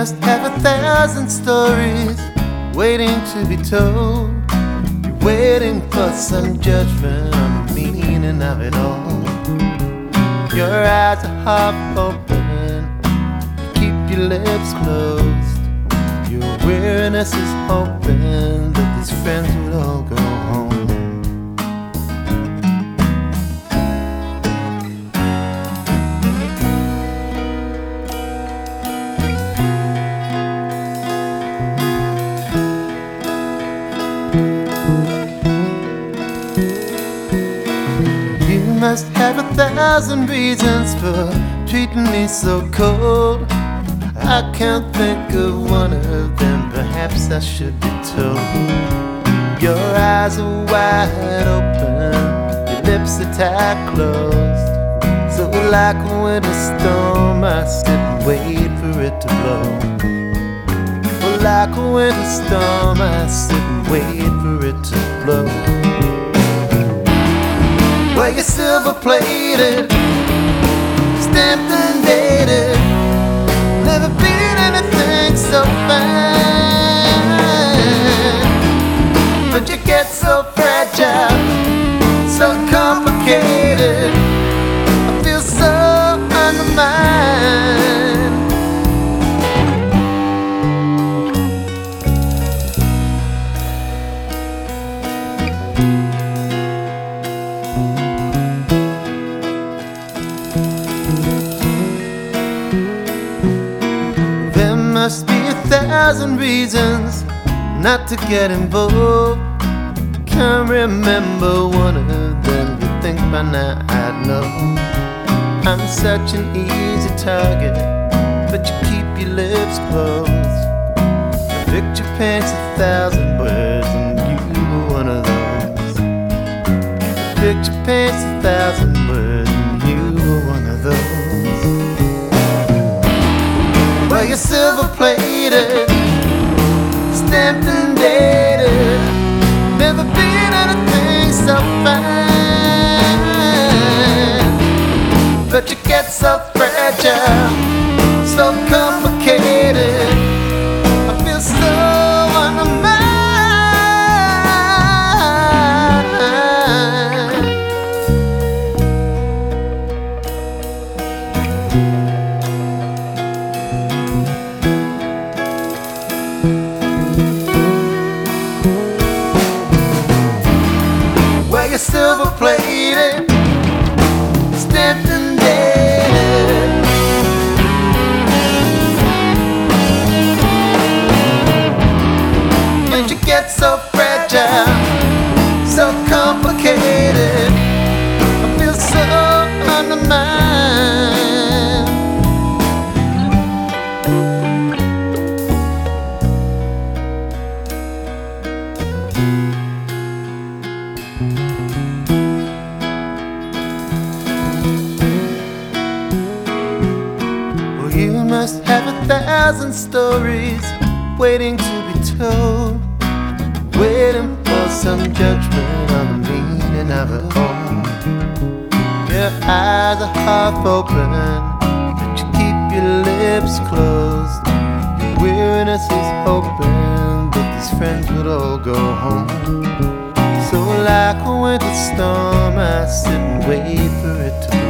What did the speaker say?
must have 1,000 stories waiting to be told. You're waiting for some judgment on the meaning of it all. Your eyes are half open, keep your lips closed. Your weariness is hoping that these friends would all go home. You must have 1,000 reasons for treating me so cold. I can't think of one of them, perhaps I should be told. Your eyes are wide open, your lips are tight closed. So like a winter storm, I sit and wait for it to blow. Oh, like a winter storm, I sit and wait for it to blow. Well, you're silver-plated, stamped and dated. Never been anything so fine. But you get so fragile, so complicated. I feel so undermined. Must be 1,000 reasons not to get involved. Can't remember one of them, you think by now I'd know. I'm such an easy target, but you keep your lips closed. A picture paints 1,000 words and you were one of those. A picture paints 1,000 words and you were one of those. Well, you're silver-plated, stamped and dated. Never been anything so fine. But you get so fragile, so complicated. I feel so undermined. Well, you're silver-plated, stamped and dated. And you get so fragile, so complicated. I feel so undermined. You must have 1,000 stories waiting to be told, waiting for some judgment on the meaning of it all. Your eyes are half open, but you keep your lips closed. Your weariness is hoping that these friends would all go home. So like a winter storm, I sit and wait for it to blow.